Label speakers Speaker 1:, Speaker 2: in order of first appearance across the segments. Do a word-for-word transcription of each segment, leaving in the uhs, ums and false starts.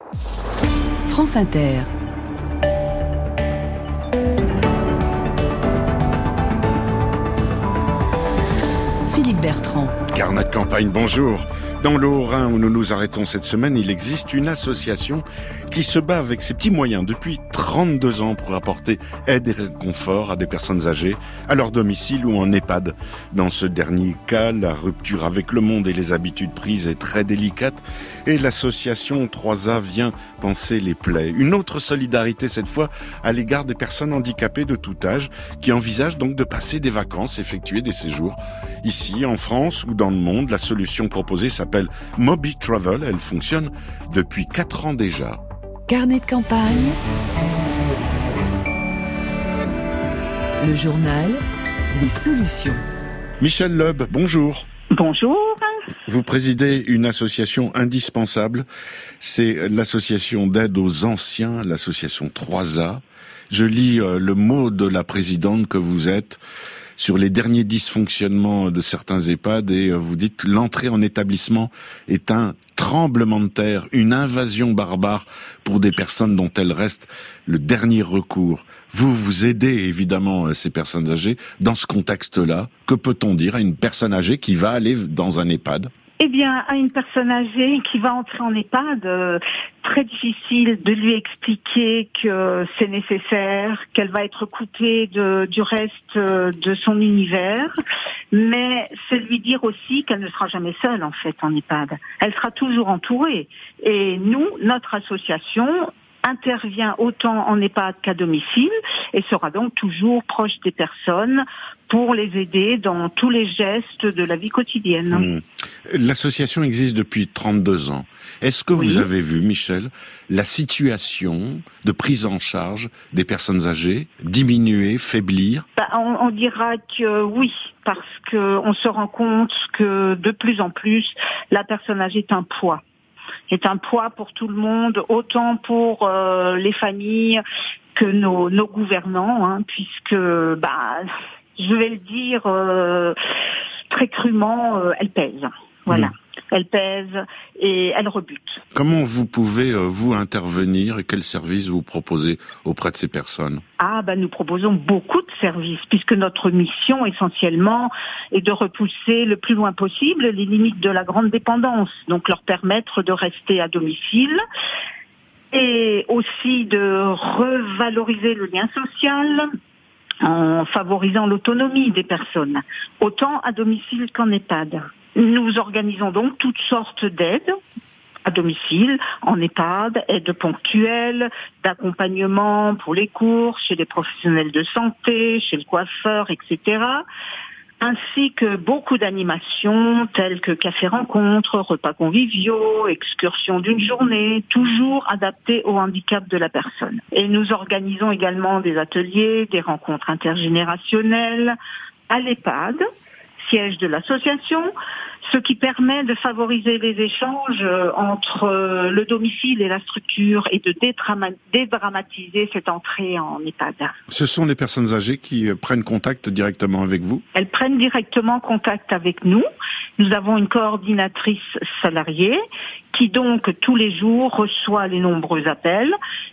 Speaker 1: France Inter. Philippe Bertrand.
Speaker 2: Carnet de campagne, bonjour. Dans le Haut-Rhin où nous nous arrêtons cette semaine, il existe une association qui se bat avec ses petits moyens depuis trente-deux ans pour apporter aide et réconfort à des personnes âgées à leur domicile ou en EHPAD. Dans ce dernier cas, la rupture avec le monde et les habitudes prises est très délicate et l'association trois A vient panser les plaies. Une autre solidarité cette fois à l'égard des personnes handicapées de tout âge qui envisagent donc de passer des vacances, effectuer des séjours. Ici, en France ou dans le monde, la solution proposée s'appelle Moby Travel. Elle fonctionne depuis quatre ans déjà.
Speaker 1: Carnet de campagne. Le journal des solutions.
Speaker 2: Michel Leub, bonjour.
Speaker 3: Bonjour.
Speaker 2: Vous présidez une association indispensable. C'est l'association d'aide aux anciens, l'association trois A. Je lis euh, le mot de la présidente que vous êtes sur les derniers dysfonctionnements de certains EHPAD et vous dites l'entrée en établissement est un tremblement de terre, une invasion barbare pour des personnes dont elles restent le dernier recours. Vous, vous aidez évidemment ces personnes âgées. Dans ce contexte-là, que peut-on dire à une personne âgée qui va aller dans un EHPAD ?
Speaker 3: Eh bien, à une personne âgée qui va entrer en EHPAD, euh, très difficile de lui expliquer que c'est nécessaire, qu'elle va être coupée de, du reste euh, de son univers, mais c'est lui dire aussi qu'elle ne sera jamais seule en fait en EHPAD. Elle sera toujours entourée. Et nous, notre association intervient autant en EHPAD qu'à domicile et sera donc toujours proche des personnes pour les aider dans tous les gestes de la vie quotidienne.
Speaker 2: Mmh. L'association existe depuis trente-deux ans. Est-ce que oui. vous avez vu, Michel, la situation de prise en charge des personnes âgées diminuer, faiblir ?
Speaker 3: Bah, on, on dira que oui, parce que on se rend compte que de plus en plus, la personne âgée est un poids. est un poids pour tout le monde, autant pour euh, les familles que nos, nos gouvernants, hein, puisque, bah, je vais le dire euh, très crûment, euh, elle pèse. Voilà, mmh. Elle pèse et elle rebute.
Speaker 2: Comment vous pouvez, euh, vous, intervenir et quels services vous proposez auprès de ces personnes ?
Speaker 3: Ah, bah, nous proposons beaucoup de services, puisque notre mission, essentiellement, est de repousser le plus loin possible les limites de la grande dépendance, donc leur permettre de rester à domicile, et aussi de revaloriser le lien social, en favorisant l'autonomie des personnes, autant à domicile qu'en EHPAD. Nous organisons donc toutes sortes d'aides à domicile, en EHPAD, aides ponctuelles, d'accompagnement pour les courses, chez les professionnels de santé, chez le coiffeur, et cetera, ainsi que beaucoup d'animations telles que café-rencontres, repas conviviaux, excursions d'une journée, toujours adaptées au handicap de la personne. Et nous organisons également des ateliers, des rencontres intergénérationnelles à l'EHPAD, siège de l'association, ce qui permet de favoriser les échanges entre le domicile et la structure et de dédramatiser cette entrée en EHPAD.
Speaker 2: Ce sont les personnes âgées qui prennent contact directement avec vous ?
Speaker 3: Elles prennent directement contact avec nous. Nous avons une coordinatrice salariée qui donc tous les jours reçoit les nombreux appels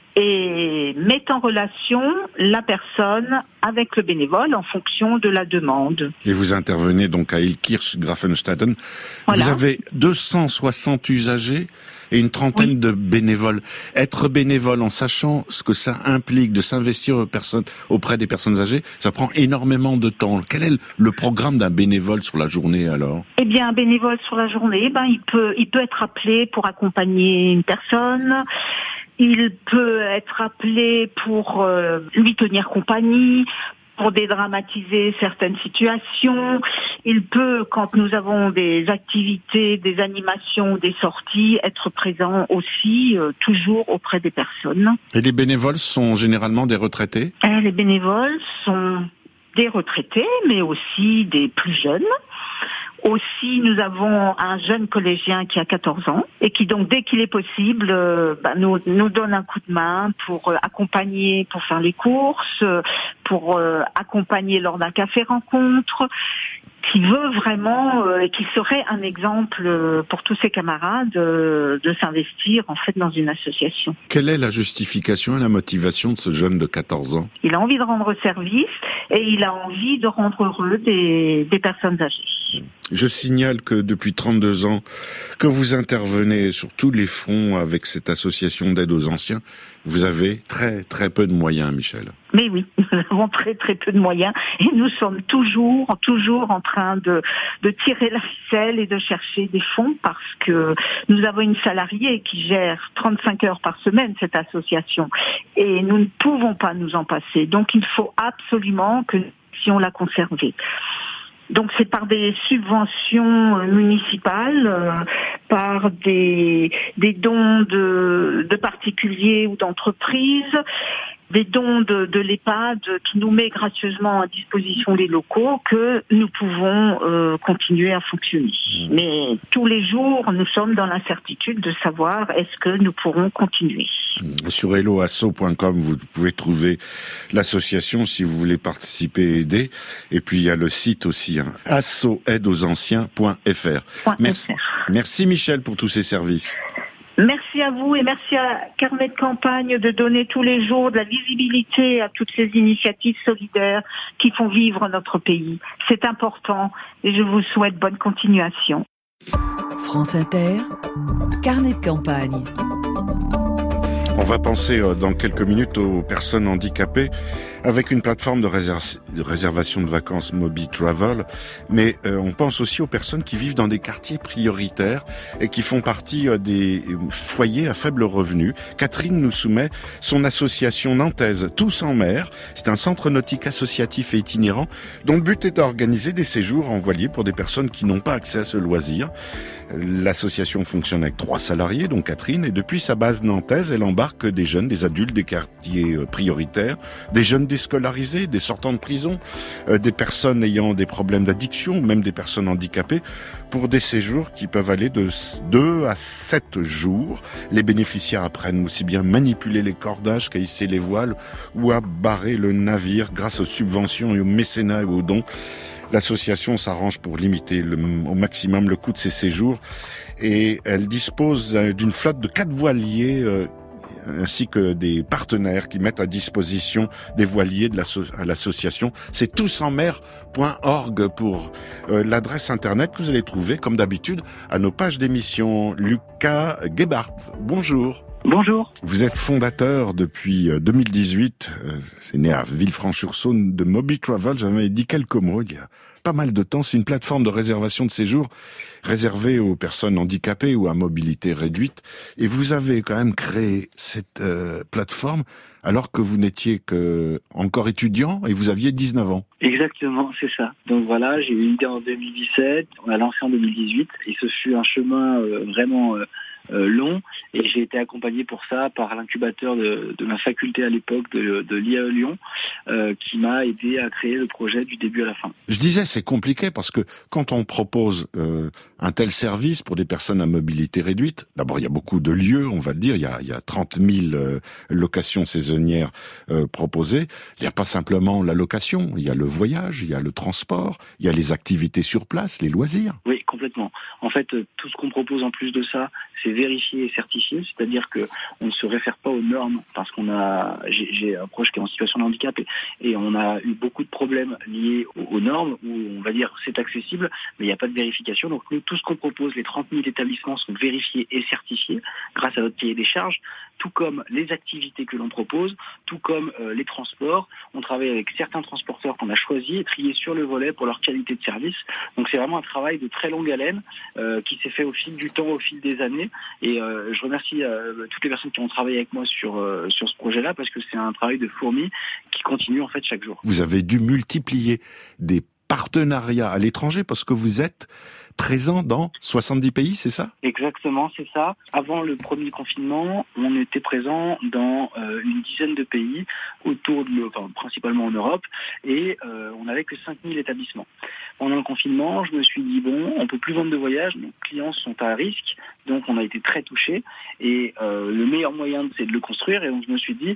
Speaker 3: et met en relation la personne avec le bénévole en fonction de la demande.
Speaker 2: Et vous intervenez donc à Illkirch, Grafenstaden. Voilà. Vous avez deux cent soixante usagers et une trentaine oui. de bénévoles. Être bénévole en sachant ce que ça implique de s'investir aux personnes, auprès des personnes âgées, ça prend énormément de temps. Quel est le programme d'un bénévole sur la journée alors ?
Speaker 3: Eh bien, un bénévole sur la journée, ben, il peut, il peut être appelé pour accompagner une personne. Il peut être appelé pour euh, lui tenir compagnie, pour dédramatiser certaines situations. Il peut, quand nous avons des activités, des animations, des sorties, être présent aussi, euh, toujours auprès des personnes.
Speaker 2: Et les bénévoles sont généralement des retraités ?
Speaker 3: euh, Les bénévoles sont des retraités, mais aussi des plus jeunes. Aussi, nous avons un jeune collégien qui a quatorze ans et qui, donc, dès qu'il est possible, euh, bah, nous, nous donne un coup de main pour euh, accompagner, pour faire les courses, euh, pour euh, accompagner lors d'un café-rencontre. qui veut vraiment euh, et qui serait un exemple euh, pour tous ses camarades euh, de s'investir en fait dans une association.
Speaker 2: Quelle est la justification et la motivation de ce jeune de quatorze ans ?
Speaker 3: Il a envie de rendre service et il a envie de rendre heureux des, des personnes âgées.
Speaker 2: Je signale que depuis trente-deux ans que vous intervenez sur tous les fronts avec cette association d'aide aux anciens, vous avez très très peu de moyens, Michel.
Speaker 3: Mais oui, nous avons très très peu de moyens et nous sommes toujours, toujours en train de, de tirer la ficelle et de chercher des fonds parce que nous avons une salariée qui gère trente-cinq heures par semaine cette association et nous ne pouvons pas nous en passer. Donc il faut absolument que nous puissions la conserver. Donc c'est par des subventions municipales, euh, par des, des dons de, de particuliers ou d'entreprises, des dons de, de l'EHPAD qui nous met gracieusement à disposition les locaux que nous pouvons euh, continuer à fonctionner. Mais tous les jours, nous sommes dans l'incertitude de savoir est-ce que nous pourrons continuer.
Speaker 2: Sur hello asso point com, vous pouvez trouver l'association si vous voulez participer et aider. Et puis il y a le site aussi, hein, asso aide aux anciens point f r. Merci, merci Michel pour tous ces services.
Speaker 3: Merci à vous et merci à Carnet de Campagne de donner tous les jours de la visibilité à toutes ces initiatives solidaires qui font vivre notre pays. C'est important et je vous souhaite bonne continuation.
Speaker 1: France Inter, Carnet de Campagne.
Speaker 2: On va penser dans quelques minutes aux personnes handicapées avec une plateforme de, réser- de réservation de vacances Mobi Travel, mais euh, on pense aussi aux personnes qui vivent dans des quartiers prioritaires et qui font partie euh, des foyers à faible revenu. Catherine nous soumet son association nantaise Tous en mer. C'est un centre nautique associatif et itinérant dont le but est d'organiser des séjours en voilier pour des personnes qui n'ont pas accès à ce loisir. L'association fonctionne avec trois salariés, dont Catherine, et depuis sa base nantaise, elle embarque des jeunes, des adultes des quartiers prioritaires, des jeunes déscolarisés, des sortants de prison, euh, des personnes ayant des problèmes d'addiction, ou même des personnes handicapées, pour des séjours qui peuvent aller de deux à sept jours. Les bénéficiaires apprennent aussi bien manipuler les cordages qu'à hisser les voiles ou à barrer le navire grâce aux subventions et aux mécénats et aux dons. L'association s'arrange pour limiter le, au maximum le coût de ces séjours et elle dispose d'une flotte de quatre voiliers euh, ainsi que des partenaires qui mettent à disposition des voiliers de l'asso- à l'association. C'est tous en mer point org pour euh, l'adresse internet que vous allez trouver, comme d'habitude, à nos pages d'émission. Lucas Gebhardt, bonjour.
Speaker 4: Bonjour.
Speaker 2: Vous êtes fondateur depuis deux mille dix-huit, euh, c'est né à Villefranche-sur-Saône, de Mobi Travel. J'avais dit quelques mots il y a pas mal de temps. C'est une plateforme de réservation de séjour réservée aux personnes handicapées ou à mobilité réduite. Et vous avez quand même créé cette euh, plateforme alors que vous n'étiez que encore étudiant et vous aviez dix-neuf ans.
Speaker 4: Exactement, c'est ça. Donc voilà, j'ai eu une idée en deux mille dix-sept, on a lancé en deux mille dix-huit et ce fut un chemin euh, vraiment euh, euh, long et j'ai été accompagné pour ça par l'incubateur de, de ma faculté à l'époque de, de l'I A E Lyon euh, qui m'a aidé à créer le projet du début à la fin.
Speaker 2: Je disais c'est compliqué parce que quand on propose euh, un tel service pour des personnes à mobilité réduite, d'abord il y a beaucoup de lieux, on va le dire, il y a, il y a trente mille euh, locations saisonnières euh, proposées. Il n'y a pas simplement la location, il y a le voyage, il y a le transport, il y a les activités sur place, les loisirs.
Speaker 4: Oui, complètement. En fait, tout ce qu'on propose en plus de ça, c'est vérifié et certifié, c'est-à-dire que on ne se réfère pas aux normes parce qu'on a, j'ai, j'ai un proche qui est en situation de handicap et, et on a eu beaucoup de problèmes liés aux, aux normes où on va dire c'est accessible, mais il n'y a pas de vérification. Donc nous, tout ce qu'on propose, les trente mille établissements sont vérifiés et certifiés grâce à notre cahier des charges, tout comme les activités que l'on propose, tout comme euh, les transports. On travaille avec certains transporteurs qu'on a choisis et triés sur le volet pour leur qualité de service. Donc c'est vraiment un travail de très longue haleine euh, qui s'est fait au fil du temps, au fil des années. Et euh, je remercie euh, toutes les personnes qui ont travaillé avec moi sur euh, sur ce projet-là parce que c'est un travail de fourmi qui continue en fait chaque jour.
Speaker 2: Vous avez dû multiplier des partenariats à l'étranger parce que vous êtes présent dans soixante-dix pays, c'est ça ?
Speaker 4: Exactement, c'est ça. Avant le premier confinement, on était présent dans euh, une dizaine de pays, autour de, enfin, principalement en Europe, et euh, on n'avait que cinq mille établissements. Pendant le confinement, je me suis dit, bon, on peut plus vendre de voyages, nos clients sont à risque, donc on a été très touchés, et euh, le meilleur moyen, c'est de le construire, et donc je me suis dit,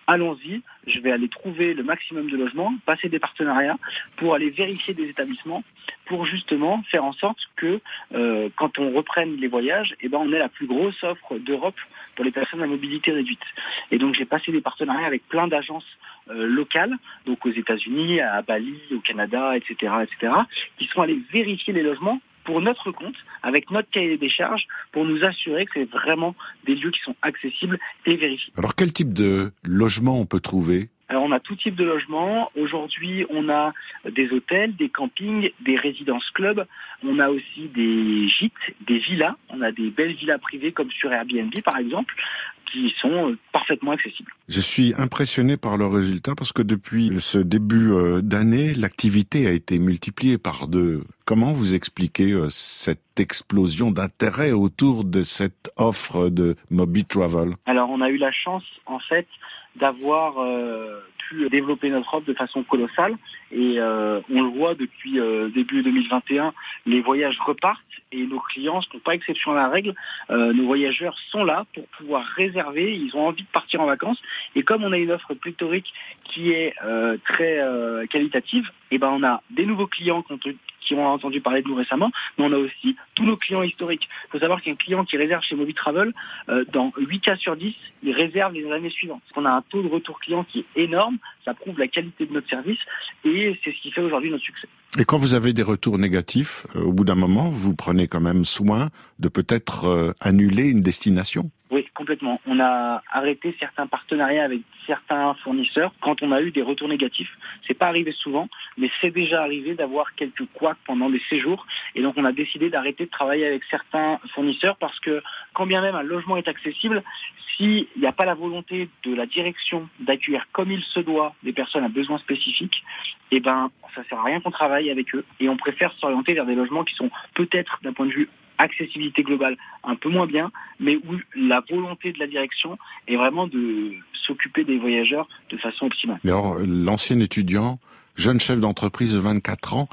Speaker 4: allons-y, je vais aller trouver le maximum de logements, passer des partenariats pour aller vérifier des établissements, pour justement faire en sorte que euh, quand on reprenne les voyages, eh ben, on ait la plus grosse offre d'Europe pour les personnes à mobilité réduite. Et donc j'ai passé des partenariats avec plein d'agences euh, locales, donc aux États-Unis, à Bali, au Canada, et cetera, et cetera, qui sont allés vérifier les logements pour notre compte, avec notre cahier des charges, pour nous assurer que c'est vraiment des lieux qui sont accessibles et vérifiés.
Speaker 2: Alors quel type de logement on peut trouver ?
Speaker 4: Alors on a tout type de logement. Aujourd'hui, on a des hôtels, des campings, des résidences clubs. On a aussi des gîtes, des villas. On a des belles villas privées comme sur Airbnb par exemple, qui sont parfaitement accessibles.
Speaker 2: Je suis impressionné par le résultat parce que depuis ce début d'année, l'activité a été multipliée par deux. Comment vous expliquez cette explosion d'intérêt autour de cette offre de Moby Travel ?
Speaker 4: Alors on a eu la chance en fait d'avoir euh, pu développer notre offre de façon colossale et euh, on le voit depuis euh, début deux mille vingt et un, les voyages repartent et nos clients ne font pas exception à la règle. Euh, nos voyageurs sont là pour pouvoir réserver, ils ont envie de partir en vacances et comme on a une offre pléthorique qui est euh, très euh, qualitative, et ben on a des nouveaux clients qui ont, qui ont entendu parler de nous récemment, mais on a aussi tous nos clients historiques. Il faut savoir qu'un client qui réserve chez Moby Travel, euh, dans huit cas sur dix, il réserve les années suivantes. Parce qu'on a un taux de retour client qui est énorme, ça prouve la qualité de notre service et c'est ce qui fait aujourd'hui notre succès.
Speaker 2: Et quand vous avez des retours négatifs, euh, au bout d'un moment, vous prenez quand même soin de peut-être euh, annuler une destination ?
Speaker 4: Oui, complètement. On a arrêté certains partenariats avec certains fournisseurs quand on a eu des retours négatifs. C'est pas arrivé souvent, mais c'est déjà arrivé d'avoir quelques couacs pendant des séjours. Et donc on a décidé d'arrêter de travailler avec certains fournisseurs parce que quand bien même un logement est accessible, s'il n'y a pas la volonté de la direction d'accueillir comme il se doit des personnes à besoins spécifiques, eh ben ça sert à rien qu'on travaille avec eux. Et on préfère s'orienter vers des logements qui sont peut-être d'un point de vue accessibilité globale un peu moins bien, mais où la volonté de la direction est vraiment de s'occuper des voyageurs de façon optimale.
Speaker 2: Mais alors, l'ancien étudiant, jeune chef d'entreprise de vingt-quatre ans,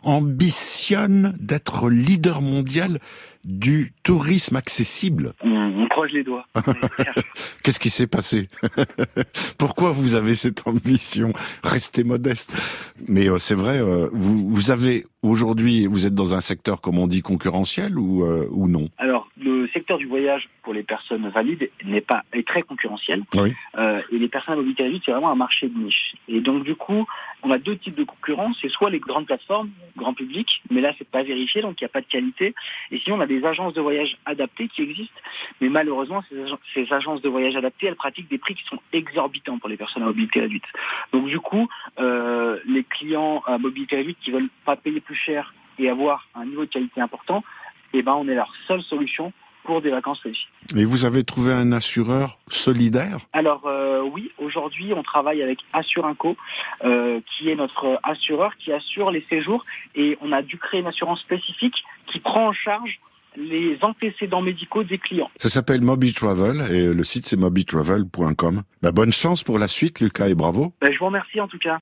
Speaker 2: ambitionne d'être leader mondial du tourisme accessible.
Speaker 4: On, on croise les doigts.
Speaker 2: Qu'est-ce qui s'est passé ? Pourquoi vous avez cette ambition ? Restez modeste. Mais euh, c'est vrai, euh, vous, vous avez aujourd'hui, vous êtes dans un secteur, comme on dit, concurrentiel ou, euh, ou non ?
Speaker 4: Alors, le secteur du voyage pour les personnes valides n'est pas est très concurrentiel.
Speaker 2: Oui.
Speaker 4: Euh, et les personnes à mobilité réduite, c'est vraiment un marché de niche. Et donc, du coup, on a deux types de concurrence. C'est soit les grandes plateformes, grand public, mais là, c'est pas vérifié, donc il n'y a pas de qualité. Et sinon, on a des agences de voyage adaptées qui existent. Mais malheureusement, ces, ag- ces agences de voyage adaptées, elles pratiquent des prix qui sont exorbitants pour les personnes à mobilité réduite. Donc, du coup, euh, les clients à mobilité réduite qui veulent pas payer plus cher et avoir un niveau de qualité important, eh ben, on est leur seule solution pour des vacances réussies.
Speaker 2: Et vous avez trouvé un assureur solidaire ?
Speaker 4: Alors euh, oui, aujourd'hui on travaille avec Assurinco, euh, qui est notre assureur qui assure les séjours et on a dû créer une assurance spécifique qui prend en charge les antécédents médicaux des clients.
Speaker 2: Ça s'appelle Moby Travel et le site c'est moby travel point com. Bah, bonne chance pour la suite Lucas et bravo.
Speaker 4: Ben, je vous remercie en tout cas.